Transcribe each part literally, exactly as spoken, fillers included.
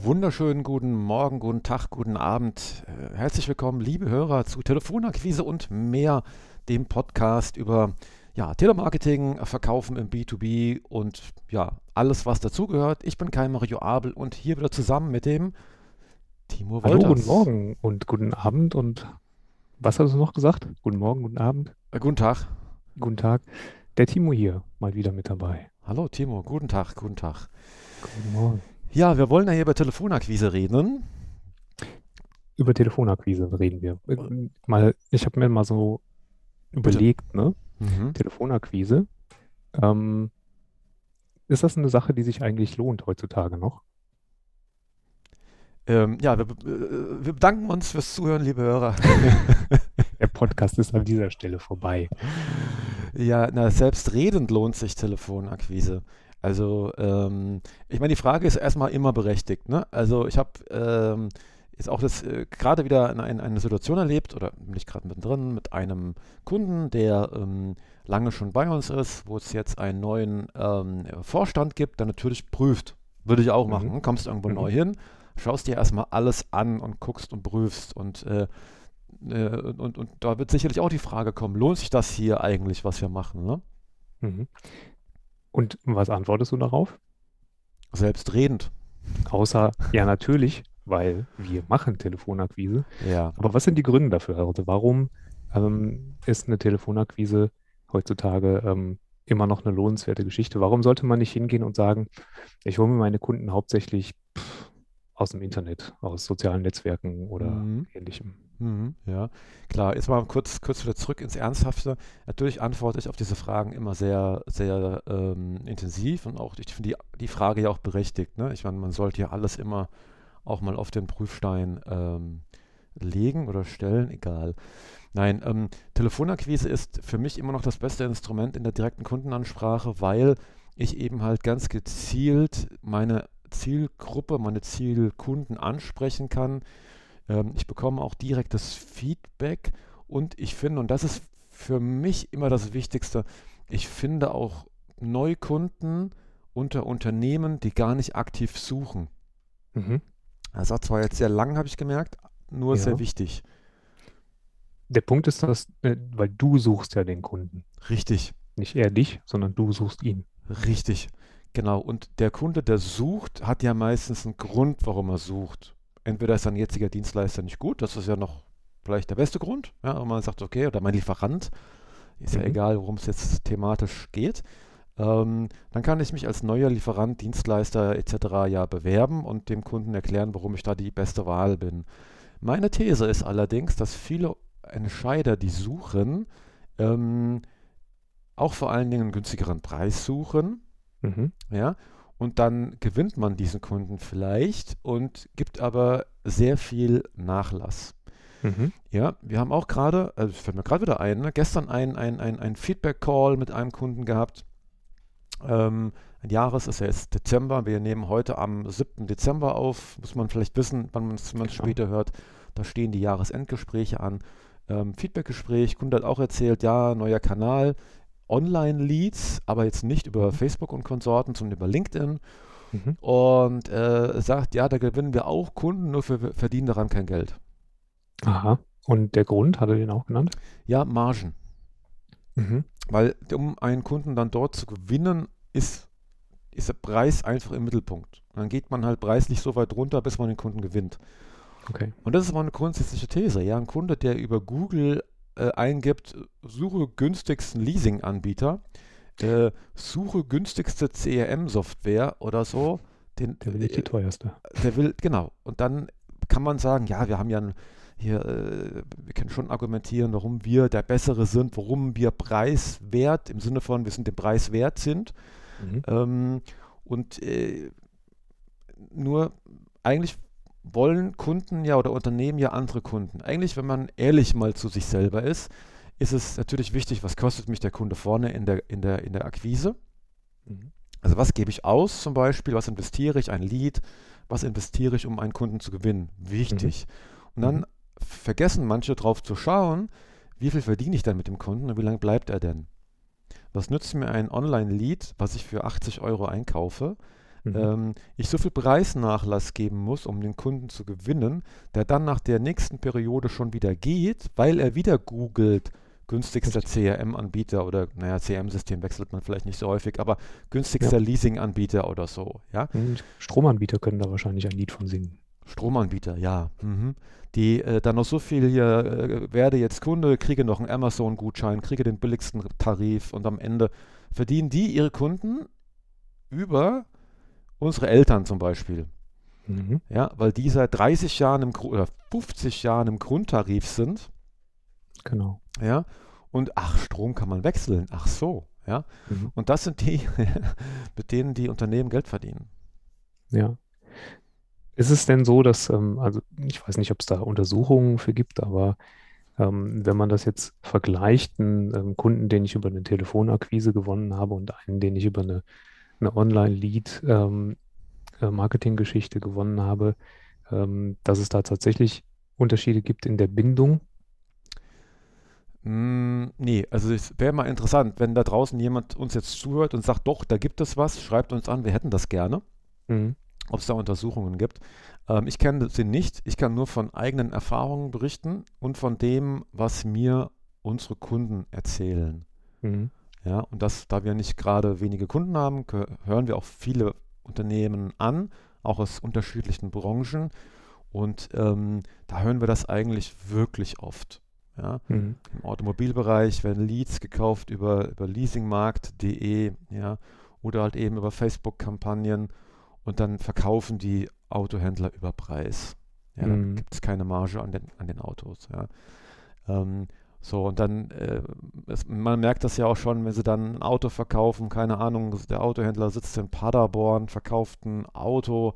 Wunderschönen guten Morgen, guten Tag, guten Abend. Äh, Herzlich willkommen, liebe Hörer, zu Telefonakquise und mehr, dem Podcast über ja, Telemarketing, Verkaufen im B zwei B und ja, alles, was dazugehört. Ich bin Kai Mario Abel und hier wieder zusammen mit dem Timo Hallo, guten Wolters. Morgen und guten Abend und was hast du noch gesagt? Guten Morgen, guten Abend, Äh, guten Tag. guten Tag. Der Timo hier, mal wieder mit dabei. Hallo Timo, guten Tag, guten Tag. Guten Morgen. Ja, wir wollen ja hier über Telefonakquise reden. Über Telefonakquise reden wir. Äh, Mal, ich habe mir mal so Bitte. überlegt, ne? Mhm. Telefonakquise. Ähm, ist das eine Sache, die sich eigentlich lohnt heutzutage noch? Ähm, ja, wir, äh, wir bedanken uns fürs Zuhören, liebe Hörer. Der Podcast ist an dieser Stelle vorbei. Ja, na, selbstredend lohnt sich Telefonakquise. Also, ähm, ich meine, die Frage ist erstmal immer berechtigt, ne? Also, ich habe ähm, jetzt auch das äh, gerade wieder in, ein, eine Situation erlebt, oder bin ich gerade mittendrin, mit einem Kunden, der ähm, lange schon bei uns ist, wo es jetzt einen neuen ähm, Vorstand gibt, der natürlich prüft. Würde ich auch Mhm. machen. Kommst irgendwo Mhm. neu hin, schaust dir erstmal alles an und guckst und prüfst und äh, äh, und, und da wird sicherlich auch die Frage kommen, lohnt sich das hier eigentlich, was wir machen, ne? Mhm. Und was antwortest du darauf? Selbstredend. Außer, ja, natürlich, weil wir machen Telefonakquise. Ja. Aber was sind die Gründe dafür? Also warum ähm, ist eine Telefonakquise heutzutage ähm, immer noch eine lohnenswerte Geschichte? Warum sollte man nicht hingehen und sagen, ich hole mir meine Kunden hauptsächlich pff, aus dem Internet, aus sozialen Netzwerken oder Mhm. ähnlichem? Mhm. Ja, klar. Jetzt mal kurz, kurz wieder zurück ins Ernsthafte. Natürlich antworte ich auf diese Fragen immer sehr, sehr ähm, intensiv und auch, ich finde die, die Frage ja auch berechtigt, ne? Ich meine, man sollte ja alles immer auch mal auf den Prüfstein ähm, legen oder stellen, egal. Nein, ähm, Telefonakquise ist für mich immer noch das beste Instrument in der direkten Kundenansprache, weil ich eben halt ganz gezielt meine Zielgruppe, meine Zielkunden ansprechen kann. Ähm, ich bekomme auch direktes Feedback und ich finde, und das ist für mich immer das Wichtigste, ich finde auch Neukunden unter Unternehmen, die gar nicht aktiv suchen. Mhm. Das war zwar jetzt sehr lang, habe ich gemerkt, nur sehr Ja. wichtig. Der Punkt ist, dass, äh, weil du suchst ja den Kunden. Richtig. Nicht er dich, sondern du suchst ihn. Richtig, genau. Und der Kunde, der sucht, hat ja meistens einen Grund, warum er sucht. Entweder ist sein jetziger Dienstleister nicht gut, das ist ja noch vielleicht der beste Grund, ja, und man sagt, okay, oder mein Lieferant, ist ja Mhm. egal, worum es jetzt thematisch geht. Ähm, dann kann ich mich als neuer Lieferant, Dienstleister et cetera ja bewerben und dem Kunden erklären, warum ich da die beste Wahl bin. Meine These ist allerdings, dass viele Entscheider, die suchen, ähm, auch vor allen Dingen einen günstigeren Preis suchen, Mhm. ja, und dann gewinnt man diesen Kunden vielleicht und gibt aber sehr viel Nachlass. Mhm. Ja, wir haben auch gerade, also fällt mir gerade wieder ein, ne, gestern ein, ein, ein, ein Feedback-Call mit einem Kunden gehabt. Ähm, ein Jahres ist ja jetzt Dezember. Wir nehmen heute am siebten Dezember auf. Muss man vielleicht wissen, wann man es Klar. später hört. Da stehen die Jahresendgespräche an. Ähm, Feedbackgespräch, Kunde hat auch erzählt, ja, neuer Kanal, Online-Leads, aber jetzt nicht über Mhm. Facebook und Konsorten, sondern über LinkedIn. Mhm. Und äh, sagt, ja, da gewinnen wir auch Kunden, nur wir verdienen daran kein Geld. Aha. Und der Grund, hat er den auch genannt? Ja, Margen. Mhm. Weil um einen Kunden dann dort zu gewinnen, ist, ist der Preis einfach im Mittelpunkt. Und dann geht man halt preislich so weit runter, bis man den Kunden gewinnt. Okay. Und das ist aber eine grundsätzliche These. Ja, ein Kunde, der über Google äh, eingibt, suche günstigsten Leasing-Anbieter, äh, suche günstigste C R M-Software oder so, den, Der will nicht die äh, teuerste. der will, genau. Und dann kann man sagen, ja, wir haben ja ein, hier, äh, wir können schon argumentieren, warum wir der Bessere sind, warum wir preiswert, im Sinne von, wir sind dem Preis wert sind. Mhm. Ähm, und äh, nur eigentlich wollen Kunden ja oder Unternehmen ja andere Kunden. Eigentlich, wenn man ehrlich mal zu sich selber ist, ist es natürlich wichtig, was kostet mich der Kunde vorne in der, in der, in der Akquise. Mhm. Also was gebe ich aus zum Beispiel, was investiere ich, ein Lead, was investiere ich, um einen Kunden zu gewinnen. Mhm. Wichtig. Und Mhm. dann vergessen manche drauf zu schauen, wie viel verdiene ich denn mit dem Kunden und wie lange bleibt er denn? Was nützt mir ein Online-Lead, was ich für achtzig Euro einkaufe, Mhm. ähm, ich so viel Preisnachlass geben muss, um den Kunden zu gewinnen, der dann nach der nächsten Periode schon wieder geht, weil er wieder googelt, günstigster Richtig. C R M-Anbieter oder, naja, C R M-System wechselt man vielleicht nicht so häufig, aber Ja. günstigster Leasing-Anbieter oder so, ja. Und Stromanbieter können da wahrscheinlich ein Lied von singen. Stromanbieter, ja. Mhm. Die äh, dann noch so viel hier, äh, werde jetzt Kunde, kriege noch einen Amazon-Gutschein, kriege den billigsten Tarif und am Ende verdienen die ihre Kunden über unsere Eltern zum Beispiel. Mhm. Ja, weil die seit dreißig Jahren im Gru- oder fünfzig Jahren im Grundtarif sind, Genau. ja, und ach, Strom kann man wechseln, ach so, ja. Mhm. Und das sind die, mit denen die Unternehmen Geld verdienen. Ja. Ist es denn so, dass, ähm, also ich weiß nicht, ob es da Untersuchungen für gibt, aber ähm, wenn man das jetzt vergleicht, einen ähm, Kunden, den ich über eine Telefonakquise gewonnen habe und einen, den ich über eine, eine Online-Lead-Marketing-Geschichte gewonnen habe, ähm, dass es da tatsächlich Unterschiede gibt in der Bindung? Mm, nee, also es wäre mal interessant, wenn da draußen jemand uns jetzt zuhört und sagt, doch, da gibt es was, schreibt uns an, wir hätten das gerne, Mhm. ob es da Untersuchungen gibt. Ähm, ich kenne sie nicht, ich kann nur von eigenen Erfahrungen berichten und von dem, was mir unsere Kunden erzählen. Mhm. Ja, und das, da wir nicht gerade wenige Kunden haben, gehö- hören wir auch viele Unternehmen an, auch aus unterschiedlichen Branchen. Und ähm, da hören wir das eigentlich wirklich oft. Ja. Mhm. Im Automobilbereich werden Leads gekauft über, über leasingmarkt punkt de, ja, oder halt eben über Facebook-Kampagnen und dann verkaufen die Autohändler über Preis. Ja, dann Mhm. gibt es keine Marge an den, an den Autos. Ja. Ähm, so, und dann, äh, es, man merkt das ja auch schon, wenn sie dann ein Auto verkaufen, keine Ahnung, der Autohändler sitzt in Paderborn, verkauft ein Auto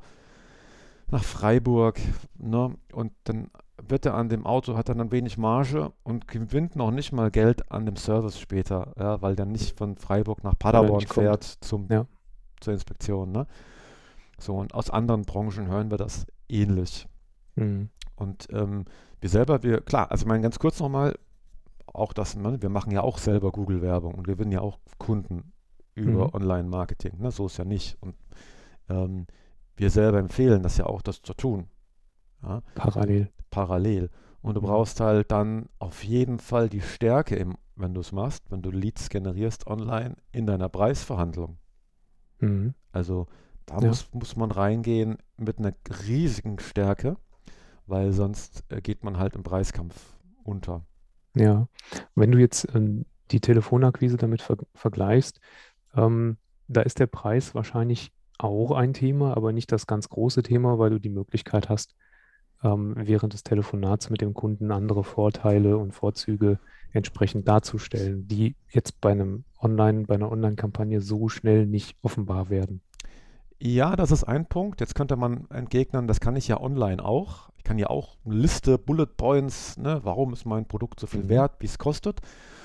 nach Freiburg, ne? Und dann wird er an dem Auto, hat er dann wenig Marge und gewinnt noch nicht mal Geld an dem Service später, ja, weil der nicht von Freiburg nach Weil er Paderborn nicht kommt. fährt zum, Ja. zur Inspektion, ne? So, und aus anderen Branchen hören wir das ähnlich. Mhm. Und ähm, wir selber, wir, klar, also ich meine ganz kurz nochmal, auch das, ne, wir machen ja auch selber Google-Werbung und gewinnen ja auch Kunden über Mhm. Online-Marketing, ne? So ist ja nicht. Und ähm, wir selber empfehlen das ja auch, das zu tun. Ja? Parallel. Parallel. Und du Mhm. brauchst halt dann auf jeden Fall die Stärke, im, wenn du es machst, wenn du Leads generierst online in deiner Preisverhandlung. Mhm. Also da Ja. muss, muss man reingehen mit einer riesigen Stärke, weil sonst äh, geht man halt im Preiskampf unter. Ja. Wenn du jetzt ähm, die Telefonakquise damit ver vergleichst, ähm, da ist der Preis wahrscheinlich auch ein Thema, aber nicht das ganz große Thema, weil du die Möglichkeit hast, ähm, während des Telefonats mit dem Kunden andere Vorteile und Vorzüge entsprechend darzustellen, die jetzt bei einem Online, bei einer Online-Kampagne so schnell nicht offenbar werden. Ja, das ist ein Punkt. Jetzt könnte man entgegnen, das kann ich ja online auch. Ich kann ja auch eine Liste, Bullet Points, ne, warum ist mein Produkt so viel Mhm. wert, wie es kostet.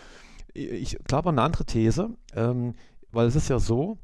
Ich glaube an eine andere These, ähm, weil es ist ja so,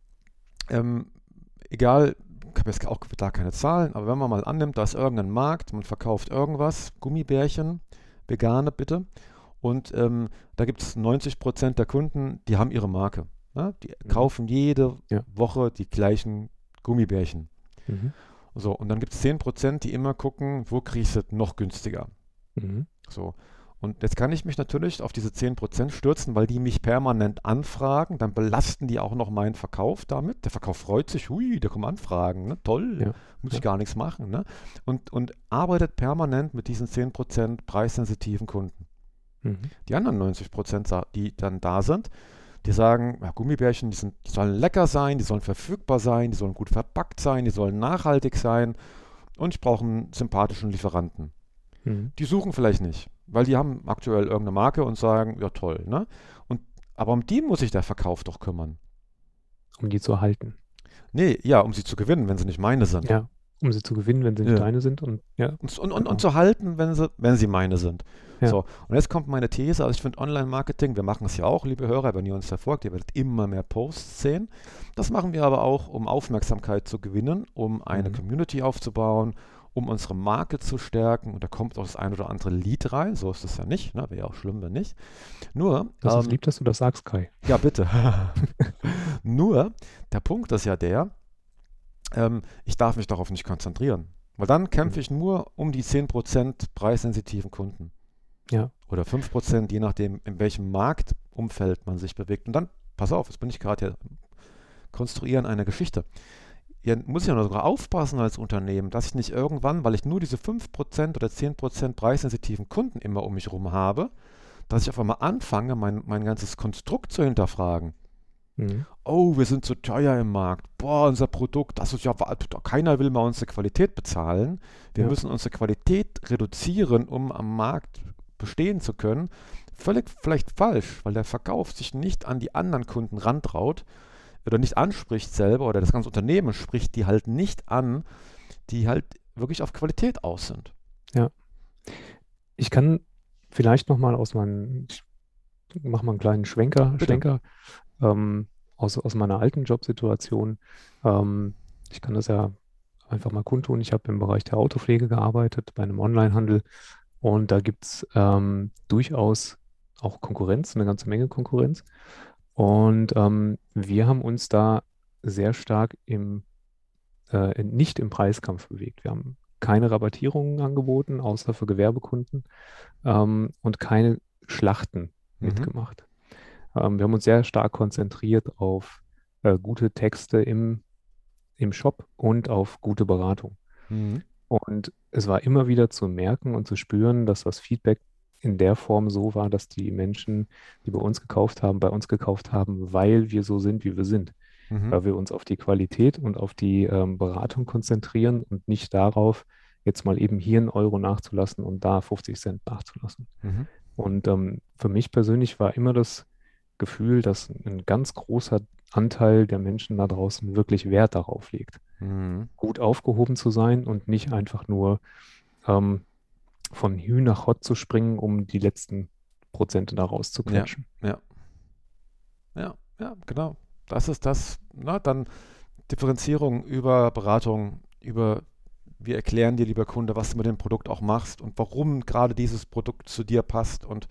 ähm, egal, ich habe jetzt auch da keine Zahlen, aber wenn man mal annimmt, da ist irgendein Markt, man verkauft irgendwas, Gummibärchen, vegane bitte, und ähm, da gibt es neunzig Prozent der Kunden, die haben ihre Marke. Ne? Die Mhm. kaufen jede Ja. Woche die gleichen Gummibärchen. Mhm. So, und dann gibt es zehn Prozent, die immer gucken, wo kriege ich es noch günstiger. Mhm. So. Und jetzt kann ich mich natürlich auf diese zehn Prozent stürzen, weil die mich permanent anfragen. Dann belasten die auch noch meinen Verkauf damit. Der Verkauf freut sich, hui, da kommen Anfragen, ne? Toll, Ja. muss Ja. ich gar nichts machen. Ne? Und, und arbeitet permanent mit diesen zehn Prozent preissensitiven Kunden. Mhm. Die anderen neunzig Prozent, die dann da sind, die sagen, ja, Gummibärchen, die, sind, die sollen lecker sein, die sollen verfügbar sein, die sollen gut verpackt sein, die sollen nachhaltig sein und ich brauche einen sympathischen Lieferanten. Mhm. Die suchen vielleicht nicht, weil die haben aktuell irgendeine Marke und sagen, ja toll, ne? Und, aber um die muss sich der Verkauf doch kümmern. Um die zu erhalten. Nee, ja, um sie zu gewinnen, wenn sie nicht meine sind. Ja. Um sie zu gewinnen, wenn sie nicht Ja. deine sind. Und ja, Und, und, und, genau. und zu halten, wenn sie, wenn sie meine sind. Ja. So, und jetzt kommt meine These, also ich finde Online-Marketing, wir machen es ja auch, liebe Hörer, wenn ihr uns verfolgt, ihr werdet immer mehr Posts sehen. Das machen wir aber auch, um Aufmerksamkeit zu gewinnen, um eine Mhm. Community aufzubauen, um unsere Marke zu stärken. Und da kommt auch das ein oder andere Lied rein, so ist es ja nicht, ne? Wäre ja auch schlimm, wenn nicht. Nur, Das ist ähm, lieb, dass du das sagst, Kai. ja bitte. Nur, der Punkt ist ja der, ähm, ich darf mich darauf nicht konzentrieren. Weil dann kämpfe Mhm. ich nur um die zehn Prozent preissensitiven Kunden. Ja. Oder fünf Prozent, je nachdem, in welchem Marktumfeld man sich bewegt. Und dann, pass auf, jetzt bin ich gerade hier konstruieren einer Geschichte. Hier muss ich ja noch sogar aufpassen als Unternehmen, dass ich nicht irgendwann, weil ich nur diese fünf Prozent oder zehn Prozent preissensitiven Kunden immer um mich herum habe, dass ich auf einmal anfange, mein, mein ganzes Konstrukt zu hinterfragen. Mhm. Oh, wir sind zu teuer im Markt. Boah, unser Produkt, das ist ja, keiner will mal unsere Qualität bezahlen. Wir Ja. müssen unsere Qualität reduzieren, um am Markt bestehen zu können. Völlig vielleicht falsch, weil der Verkauf sich nicht an die anderen Kunden rantraut oder nicht anspricht selber oder das ganze Unternehmen spricht die halt nicht an, die halt wirklich auf Qualität aus sind. Ja. Ich kann vielleicht nochmal aus meinem, ich mache mal einen kleinen Schwenker, Bitte. Schlenker ähm, aus, aus meiner alten Jobsituation. Ähm, ich kann das ja einfach mal kundtun. Ich habe im Bereich der Autopflege gearbeitet, bei einem Onlinehandel. Und da gibt es ähm, durchaus auch Konkurrenz, eine ganze Menge Konkurrenz. Und ähm, wir haben uns da sehr stark im, äh, nicht im Preiskampf bewegt. Wir haben keine Rabattierungen angeboten, außer für Gewerbekunden, ähm, und keine Schlachten Mhm. mitgemacht. Ähm, wir haben uns sehr stark konzentriert auf äh, gute Texte im, im Shop und auf gute Beratung. Mhm. Und es war immer wieder zu merken und zu spüren, dass das Feedback in der Form so war, dass die Menschen, die bei uns gekauft haben, bei uns gekauft haben, weil wir so sind, wie wir sind. Mhm. Weil wir uns auf die Qualität und auf die ähm, Beratung konzentrieren und nicht darauf, jetzt mal eben hier einen Euro nachzulassen und da fünfzig Cent nachzulassen. Mhm. Und ähm, für mich persönlich war immer das Gefühl, dass ein ganz großer Anteil der Menschen da draußen wirklich Wert darauf legt, Mhm. gut aufgehoben zu sein und nicht einfach nur ähm, von Hü nach Hott zu springen, um die letzten Prozente da Ja, rauszuquetschen. ja, ja, ja, genau. Das ist das, na, dann Differenzierung über Beratung, über wir erklären dir, lieber Kunde, was du mit dem Produkt auch machst und warum gerade dieses Produkt zu dir passt. Und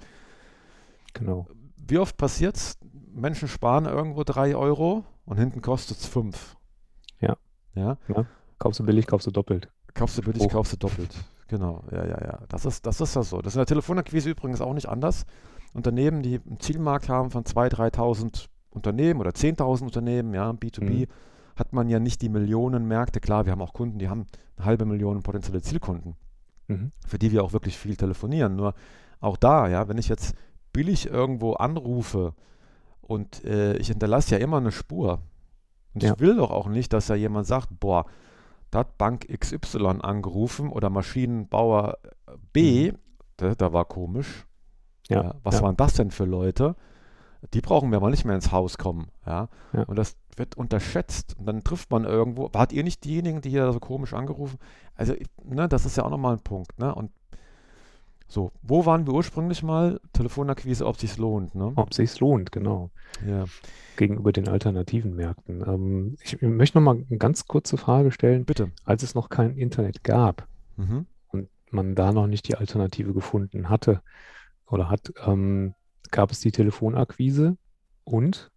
Genau. wie oft passiert es? Menschen sparen irgendwo drei Euro und hinten kostet es fünf. Ja. Ja? Ja. Kaufst du billig, kaufst du doppelt. Kaufst du billig, Spruch. kaufst du doppelt. Genau, ja, ja, ja. Das ist, das ist ja so. Das ist in der Telefonakquise übrigens auch nicht anders. Unternehmen, die einen Zielmarkt haben von zweitausend, dreitausend Unternehmen oder zehntausend Unternehmen, ja, B zwei B, Mhm. hat man ja nicht die Millionenmärkte. Klar, wir haben auch Kunden, die haben eine halbe Million potenzielle Zielkunden, Mhm. für die wir auch wirklich viel telefonieren. Nur auch da, ja, wenn ich jetzt billig irgendwo anrufe und äh, ich hinterlasse ja immer eine Spur. Und Ja. ich will doch auch nicht, dass da jemand sagt, boah, da hat Bank X Y angerufen oder Maschinenbauer B, Mhm. da, da war komisch. Ja. Ja, was Ja. waren das denn für Leute? Die brauchen wir mal nicht mehr ins Haus kommen. Ja? Ja. Und das wird unterschätzt. Und dann trifft man irgendwo. Wart ihr nicht diejenigen, die hier so komisch angerufen? Also, ne, das ist ja auch nochmal ein Punkt. Ne? Und so, wo waren wir ursprünglich mal? Telefonakquise, ob sich's lohnt. Ne? Ob sich's lohnt, genau. Ja. Gegenüber den alternativen Märkten. Ähm, ich möchte noch mal eine ganz kurze Frage stellen. Bitte. Als es noch kein Internet gab Mhm. und man da noch nicht die Alternative gefunden hatte oder hat, ähm, gab es die Telefonakquise und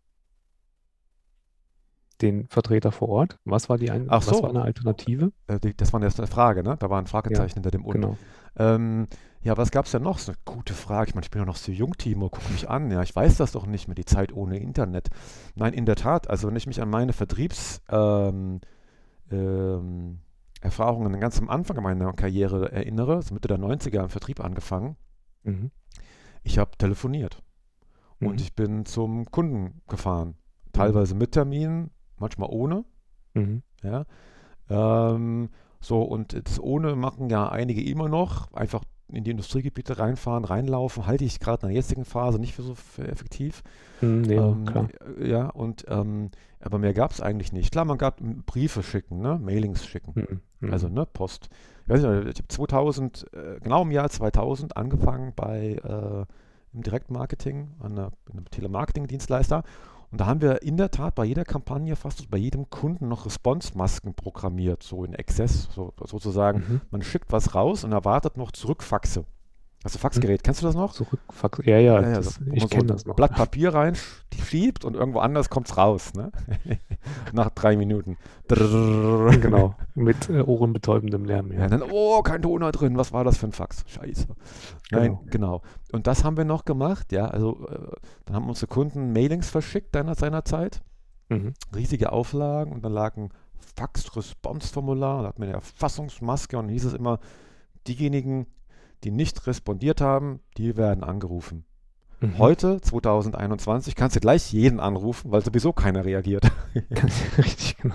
den Vertreter vor Ort? Was war die ein, Ach was war so, eine Alternative? äh, die, das war jetzt eine Frage, ne? Da war ein Ja, Fragezeichen hinter dem Und. genau. Ähm, ja, was gab es denn noch? So eine gute Frage. Ich meine, ich bin ja noch so jung, Timo, guck mich an. Ja, ich weiß das doch nicht mehr, die Zeit ohne Internet. Nein, in der Tat, also wenn ich mich an meine Vertriebs, ähm, ähm, Erfahrungen ganz am Anfang meiner Karriere erinnere, also Mitte der neunziger im Vertrieb angefangen, Mhm. ich habe telefoniert und Mhm. ich bin zum Kunden gefahren. Mhm. Teilweise mit Termin, manchmal ohne. Mhm. Ja. Ähm, so, und das ohne machen ja einige immer noch, einfach in die Industriegebiete reinfahren, reinlaufen, halte ich gerade in der jetzigen Phase nicht für so für effektiv. Mhm. Ja, Ähm, klar. ja, und ähm, aber mehr gab es eigentlich nicht. Klar, man gab Briefe schicken, ne? Mailings schicken, Mhm. Mhm. also ne, Post. Ich weiß nicht, ich habe zweitausend, äh, genau im Jahr zweitausend angefangen bei äh, im Direktmarketing, an einer, einem Telemarketing-Dienstleister. Und da haben wir in der Tat bei jeder Kampagne, fast bei jedem Kunden noch Response-Masken programmiert, so in Access, so, sozusagen. Mhm. Man schickt was raus und erwartet noch Zurückfaxe. Also Hm? Faxgerät, kennst du das noch? Zurückfax. Ja, ja, Ja, ja, so, das, wo man ich so kenne ein das noch. Blatt Papier reinschiebt und irgendwo anders kommt es raus, ne? Nach drei Minuten. Drrrr. Genau, mit äh, ohrenbetäubendem Lärm, Ja, ja. dann, oh, kein Toner drin, was war das für ein Fax? Scheiße. Nein, Genau. genau. Und das haben wir noch gemacht, ja, also äh, dann haben unsere Kunden Mailings verschickt deiner, seinerzeit, Mhm. riesige Auflagen und dann lag ein Fax-Response-Formular, da hat man eine Erfassungsmaske und hieß es immer, diejenigen, die nicht respondiert haben, die werden angerufen. Mhm. Heute, zwanzig einundzwanzig, kannst du gleich jeden anrufen, weil sowieso keiner reagiert. Ganz richtig, genau.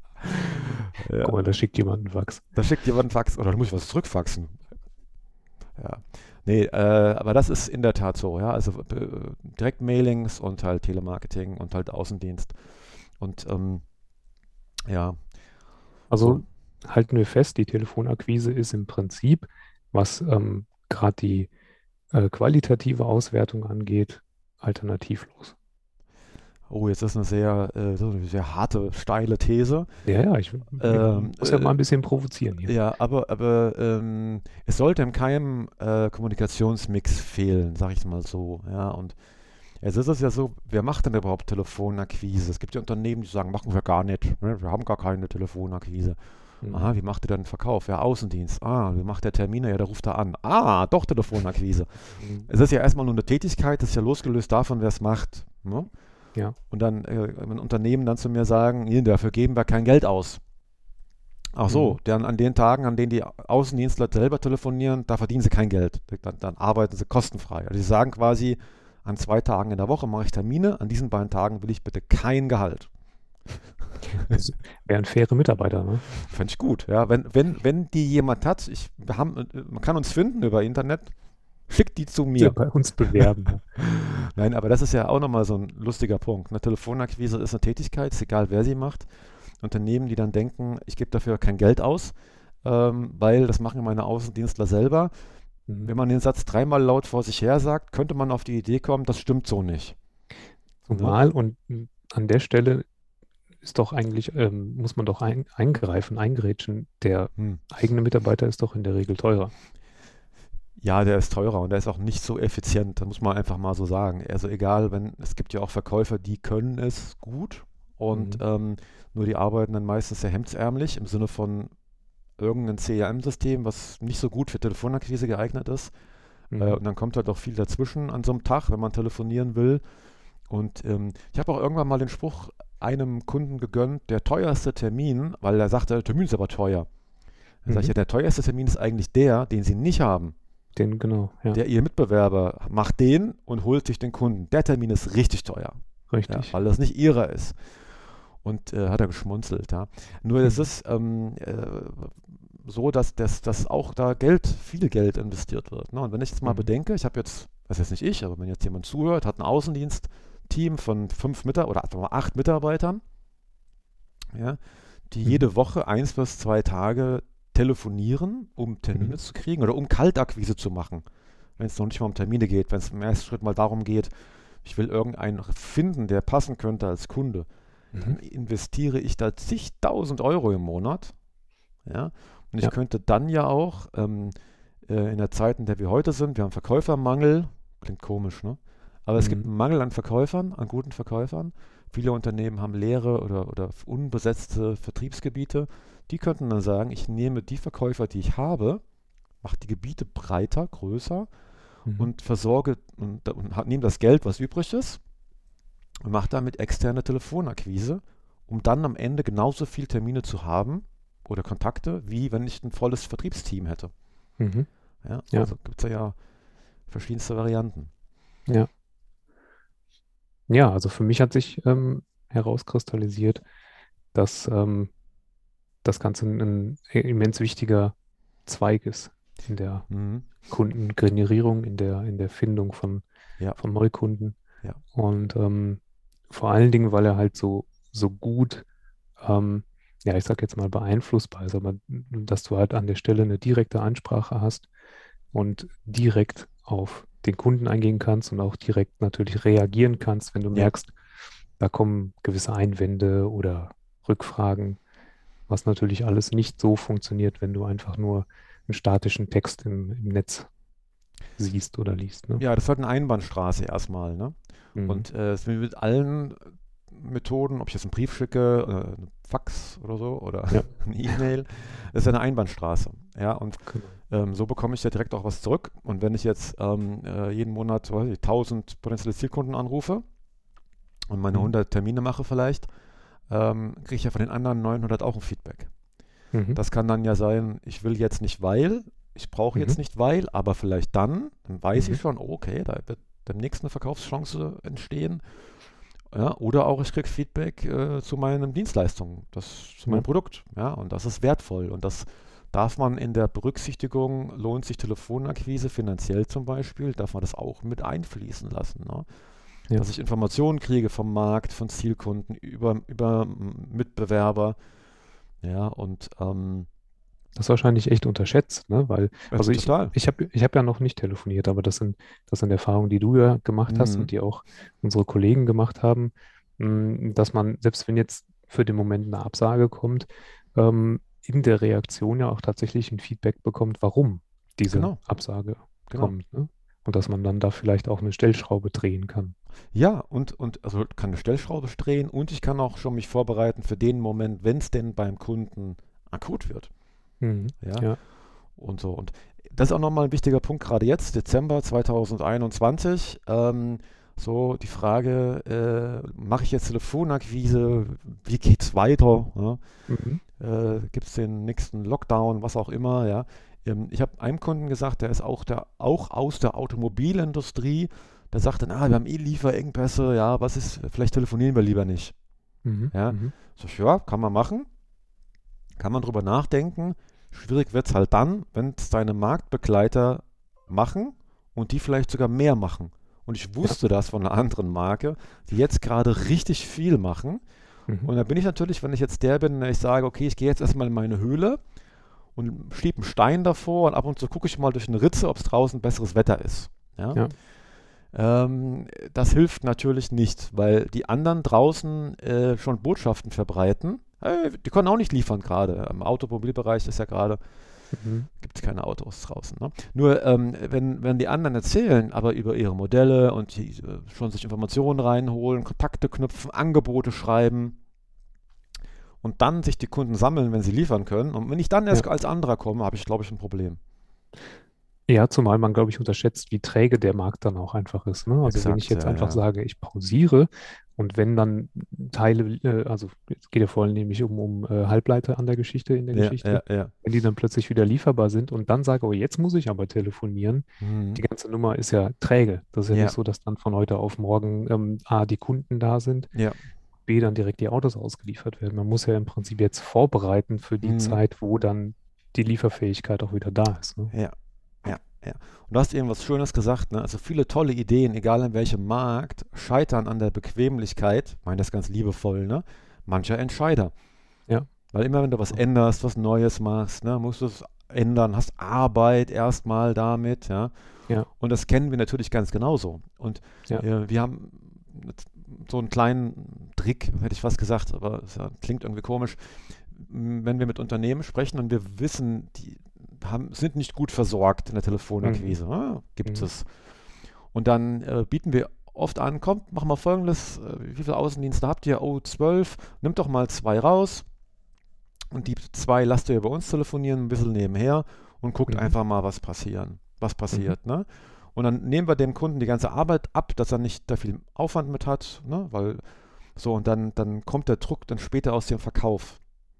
Ja. Guck mal, da schickt jemand einen Fax. Da schickt jemand einen Fax oder du musst was zurückfaxen. Ja. Nee, äh, aber das ist in der Tat so, ja. Also äh, Direktmailings und halt Telemarketing und halt Außendienst. Und ähm, ja, so. Also halten wir fest, die Telefonakquise ist im Prinzip, was ähm, gerade die äh, qualitative Auswertung angeht, alternativlos. Oh, jetzt ist eine sehr, äh, so eine sehr harte, steile These. Ja, ja, ich Ähm, muss ja mal äh, ein bisschen provozieren hier. ja, aber, aber ähm, es sollte in keinem äh, Kommunikationsmix fehlen, sag ich es mal so. Ja, und jetzt ist es ja so, wer macht denn überhaupt Telefonakquise? Es gibt ja Unternehmen, die sagen, machen wir gar nicht. Ne? Wir haben gar keine Telefonakquise. Mhm. Aha, wie macht ihr dann den Verkauf? Ja, Außendienst. Ah, wie macht der Termine? Ja, der ruft da an. Ah, doch Telefonakquise. Mhm. Es ist ja erstmal nur eine Tätigkeit, das ist ja losgelöst davon, wer es macht. Ne? Ja. Und dann äh, ein Unternehmen dann zu mir sagen, nee, dafür geben wir kein Geld aus. Ach Mhm. so, dann an den Tagen, an denen die Außendienstler selber telefonieren, da verdienen sie kein Geld. Dann, dann arbeiten sie kostenfrei. Also sie sagen quasi, an zwei Tagen in der Woche mache ich Termine, an diesen beiden Tagen will ich bitte kein Gehalt. Das wären faire Mitarbeiter, ne? Fände ich gut, ja. Wenn, wenn, wenn die jemand hat, ich, wir haben, äh, man kann uns finden über Internet, schickt die zu Sie mir. bei uns bewerben. Ja. Nein, aber das ist ja auch nochmal so ein lustiger Punkt. Eine Telefonakquise ist eine Tätigkeit, ist egal wer sie macht. Unternehmen, die dann denken, ich gebe dafür kein Geld aus, ähm, weil das machen meine Außendienstler selber. Mhm. Wenn man den Satz dreimal laut vor sich her sagt, könnte man auf die Idee kommen, das stimmt so nicht. Ne? Zumal und mh, an der Stelle ist doch eigentlich, ähm, muss man doch ein, eingreifen, eingrätschen. Der Hm. eigene Mitarbeiter ist doch in der Regel teurer. Ja, der ist teurer und der ist auch nicht so effizient, das muss man einfach mal so sagen. Also egal, wenn es gibt ja auch Verkäufer, die können es gut und Mhm. ähm, nur die arbeiten dann meistens sehr hemdsärmlich im Sinne von irgendein C R M-System, was nicht so gut für Telefonakquise geeignet ist. Äh, Mhm. und dann kommt halt auch viel dazwischen an so einem Tag, wenn man telefonieren will. Und ähm, ich habe auch irgendwann mal den Spruch einem Kunden gegönnt, der teuerste Termin, weil er sagte, der Termin ist aber teuer. Dann sage ich, Mhm. ja, der teuerste Termin ist eigentlich der, den Sie nicht haben. Den, genau, ja, Der Ihr Mitbewerber macht den und holt sich den Kunden. Der Termin ist richtig teuer, ja, richtig. weil das nicht Ihrer ist. Und äh, hat er geschmunzelt, ja. Nur es Mhm. ist ähm, äh, so, dass, dass, dass auch da Geld, viel Geld investiert wird. Ne? Und wenn ich jetzt mal Mhm. bedenke, ich habe jetzt, das ist jetzt nicht ich, aber wenn jetzt jemand zuhört, hat ein Außendienstteam von fünf Mitarbeitern oder acht Mitarbeitern, ja, die Mhm. jede Woche eins bis zwei Tage telefonieren, um Termine Mhm. zu kriegen oder um Kaltakquise zu machen. Wenn es noch nicht mal um Termine geht, wenn es im ersten Schritt mal darum geht, ich will irgendeinen finden, der passen könnte als Kunde, Mhm. dann investiere ich da zigtausend Euro im Monat. Ja? Und ich Ja. könnte dann ja auch ähm, äh, in der Zeit, in der wir heute sind, wir haben Verkäufermangel, klingt komisch, ne? Aber es gibt Mhm. einen Mangel an Verkäufern, an guten Verkäufern. Viele Unternehmen haben leere oder, oder unbesetzte Vertriebsgebiete. Die könnten dann sagen, ich nehme die Verkäufer, die ich habe, mache die Gebiete breiter, größer Mhm. und versorge und, und ha- nehme das Geld, was übrig ist, und mache damit externe Telefonakquise, um dann am Ende genauso viel Termine zu haben oder Kontakte, wie wenn ich ein volles Vertriebsteam hätte. Mhm. Ja, Ja. also gibt es ja, ja verschiedenste Varianten. Ja. Ja, also für mich hat sich ähm, herauskristallisiert, dass ähm, das Ganze ein, ein immens wichtiger Zweig ist in der Mhm. Kundengenerierung, in der, in der Findung von, Ja, von Neukunden. ja, Und ähm, vor allen Dingen, weil er halt so, so gut, ähm, ja, ich sag jetzt mal beeinflussbar ist, aber dass du halt an der Stelle eine direkte Ansprache hast und direkt auf den Kunden eingehen kannst und auch direkt natürlich reagieren kannst, wenn du ja, merkst, da kommen gewisse Einwände oder Rückfragen, was natürlich alles nicht so funktioniert, wenn du einfach nur einen statischen Text im, im Netz siehst oder liest, ne? Ja, das ist halt eine Einbahnstraße erstmal, ne? Mhm. Und äh, es ist wie mit allen Methoden, ob ich jetzt einen Brief schicke, oder einen Fax oder so, oder Ja, eine E-Mail, das ist ja eine Einbahnstraße. Ja, und genau. ähm, so bekomme ich ja direkt auch was zurück. Und wenn ich jetzt ähm, äh, jeden Monat, weiß ich, tausend potenzielle Zielkunden anrufe und meine Mhm. hundert Termine mache vielleicht, ähm, kriege ich ja von den anderen neunhundert auch ein Feedback. Mhm. Das kann dann ja sein, ich will jetzt nicht, weil, ich brauche Mhm. jetzt nicht, weil, aber vielleicht dann, dann weiß ich Mhm. schon, oh, okay, da wird demnächst eine Verkaufschance entstehen. Ja, oder auch ich kriege Feedback äh, zu meinen Dienstleistungen, das, zu meinem Ja. Produkt. Ja, und das ist wertvoll. Und das darf man in der Berücksichtigung, lohnt sich Telefonakquise finanziell zum Beispiel, darf man das auch mit einfließen lassen. Ne? Ja. Dass ich Informationen kriege vom Markt, von Zielkunden, über, über Mitbewerber. Ja, und ähm, Das ist wahrscheinlich echt unterschätzt, ne? Weil, ja, also ich, total. ich habe ich hab ja noch nicht telefoniert, aber das sind, das sind Erfahrungen, die du ja gemacht hast Mhm. und die auch unsere Kollegen gemacht haben, mh, dass man, selbst wenn jetzt für den Moment eine Absage kommt, ähm, in der Reaktion ja auch tatsächlich ein Feedback bekommt, warum diese Genau, Absage genau. kommt, ne? Und dass man dann da vielleicht auch eine Stellschraube drehen kann. Ja, und, und also kann eine Stellschraube drehen und ich kann auch schon mich vorbereiten für den Moment, wenn es denn beim Kunden akut wird. Mhm. Ja, Ja. und so. Und das ist auch nochmal ein wichtiger Punkt, gerade jetzt, Dezember zwanzig einundzwanzig. Ähm, so die Frage, äh, mache ich jetzt Telefonakquise? Wie geht's weiter? Ja? Mhm. Äh, Gibt es den nächsten Lockdown, was auch immer? Ja? Ähm, ich habe einem Kunden gesagt, der ist auch, der, auch aus der Automobilindustrie, der sagte, na, wir haben eh Lieferengpässe, ja, was ist, vielleicht telefonieren wir lieber nicht. Mhm. Ja, Mhm. sag ich, ja, kann man machen, kann man drüber nachdenken. Schwierig wird es halt dann, wenn es deine Marktbegleiter machen und die vielleicht sogar mehr machen. Und ich Ja. wusste das von einer anderen Marke, die jetzt gerade richtig viel machen. Mhm. Und da bin ich natürlich, wenn ich jetzt der bin, der ich sage, okay, ich gehe jetzt erstmal in meine Höhle und schiebe einen Stein davor und ab und zu gucke ich mal durch eine Ritze, ob es draußen besseres Wetter ist. Ja? Ja. Ähm, das hilft natürlich nicht, weil die anderen draußen äh, schon Botschaften verbreiten. Hey, die können auch nicht liefern gerade. Im Automobilbereich ist ja gerade, Mhm. gibt es keine Autos draußen. Ne? Nur ähm, wenn, wenn die anderen erzählen, aber über ihre Modelle und die, äh, schon sich Informationen reinholen, Kontakte knüpfen, Angebote schreiben und dann sich die Kunden sammeln, wenn sie liefern können. Und wenn ich dann Ja. erst als anderer komme, habe ich, glaube ich, ein Problem. Ja, zumal man, glaube ich, unterschätzt, wie träge der Markt dann auch einfach ist. Ne? Also wenn ich Exakt, jetzt ja, einfach ja. sage, ich pausiere und wenn dann Teile, äh, also es geht ja vor allem nämlich um, um äh, Halbleiter an der Geschichte, in der Ja, Geschichte, ja, ja. wenn die dann plötzlich wieder lieferbar sind und dann sage, oh, jetzt muss ich aber telefonieren, Mhm. die ganze Nummer ist ja träge. Das ist ja nicht Ja, so, dass dann von heute auf morgen ähm, A, die Kunden da sind, ja. B, dann direkt die Autos ausgeliefert werden. Man muss ja im Prinzip jetzt vorbereiten für die Mhm. Zeit, wo dann die Lieferfähigkeit auch wieder da ist. Ne? Ja, ja, ja. Und du hast eben was Schönes gesagt, ne? Also viele tolle Ideen, egal in welchem Markt, scheitern an der Bequemlichkeit, ich meine das ganz liebevoll, ne? Mancher Entscheider. Ja. Weil immer wenn du was änderst, was Neues machst, ne, musst du es ändern, hast Arbeit erstmal damit, ja. Ja. Und das kennen wir natürlich ganz genauso. Und Ja. äh, wir haben so einen kleinen Trick, hätte ich fast gesagt, aber es ja, klingt irgendwie komisch. Wenn wir mit Unternehmen sprechen und wir wissen, die haben, sind nicht gut versorgt in der Mhm. Telefonakquise, ah, gibt Mhm. es. Und dann äh, bieten wir oft an, kommt, machen wir folgendes, äh, wie viele Außendienste habt ihr? Oh, zwölf, nimmt doch mal zwei raus und die zwei lasst ihr bei uns telefonieren, ein bisschen nebenher und guckt Mhm. einfach mal, was passieren, was Mhm. passiert, ne? Und dann nehmen wir dem Kunden die ganze Arbeit ab, dass er nicht da viel Aufwand mit hat, ne? Weil so, und dann, dann kommt der Druck dann später aus dem Verkauf.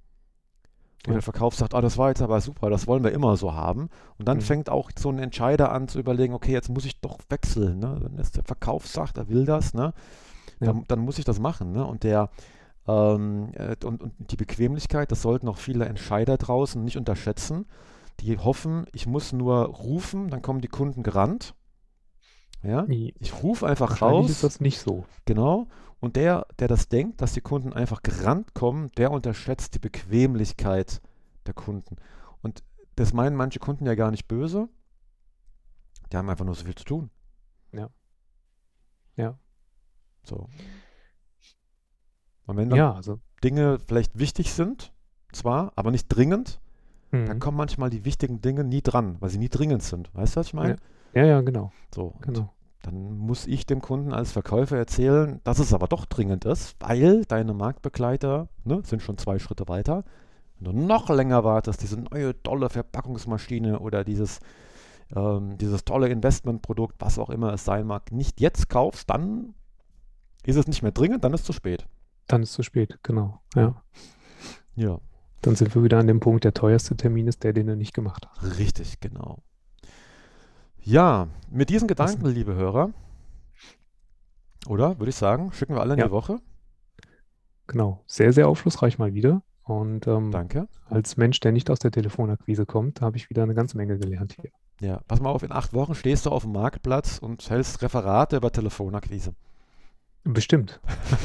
Wo der Ja. Verkauf sagt, ah, das war jetzt aber super, das wollen wir immer so haben. Und dann Mhm. fängt auch so ein Entscheider an zu überlegen, okay, jetzt muss ich doch wechseln. Ne? Wenn jetzt der Verkauf sagt, er will das, ne? Ja. dann, dann muss ich das machen. Ne? Und, der, ähm, äh, und, und die Bequemlichkeit, das sollten auch viele Entscheider draußen nicht unterschätzen. Die hoffen, ich muss nur rufen, dann kommen die Kunden gerannt. Ja? I- Ich rufe einfach Wahrscheinlich ist raus, das nicht so. genau. Und der, der das denkt, dass die Kunden einfach gerannt kommen, der unterschätzt die Bequemlichkeit der Kunden. Und das meinen manche Kunden ja gar nicht böse. Die haben einfach nur so viel zu tun. Ja. Ja. So. Und wenn dann Ja, also. Dinge vielleicht wichtig sind, zwar, aber nicht dringend, dann Mhm. kommen manchmal die wichtigen Dinge nie dran, weil sie nie dringend sind. Weißt du, was ich Ja. meine? Ja, ja, genau. So, und Genau. dann muss ich dem Kunden als Verkäufer erzählen, dass es aber doch dringend ist, weil deine Marktbegleiter, ne, sind schon zwei Schritte weiter. Wenn du noch länger wartest, diese neue tolle Verpackungsmaschine oder dieses, ähm, dieses tolle Investmentprodukt, was auch immer es sein mag, nicht jetzt kaufst, dann ist es nicht mehr dringend, dann ist es zu spät. Dann ist es zu spät, genau. Ja. Ja, Dann sind wir wieder an dem Punkt, der teuerste Termin ist der, den du nicht gemacht hast. richtig, genau. Ja, mit diesen Gedanken, Passend. liebe Hörer, oder würde ich sagen, schicken wir alle in Ja, die Woche. genau. Sehr, sehr aufschlussreich mal wieder. Und ähm, Danke. als Mensch, der nicht aus der Telefonakquise kommt, habe ich wieder eine ganze Menge gelernt hier. Ja, pass mal auf, in acht Wochen stehst du auf dem Marktplatz und hältst Referate über Telefonakquise. Bestimmt.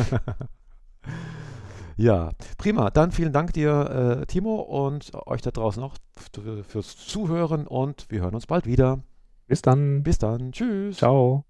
Ja, prima. Dann vielen Dank dir, äh, Timo, und euch da draußen auch f- fürs Zuhören und wir hören uns bald wieder. Bis dann. Bis dann. Tschüss. Ciao.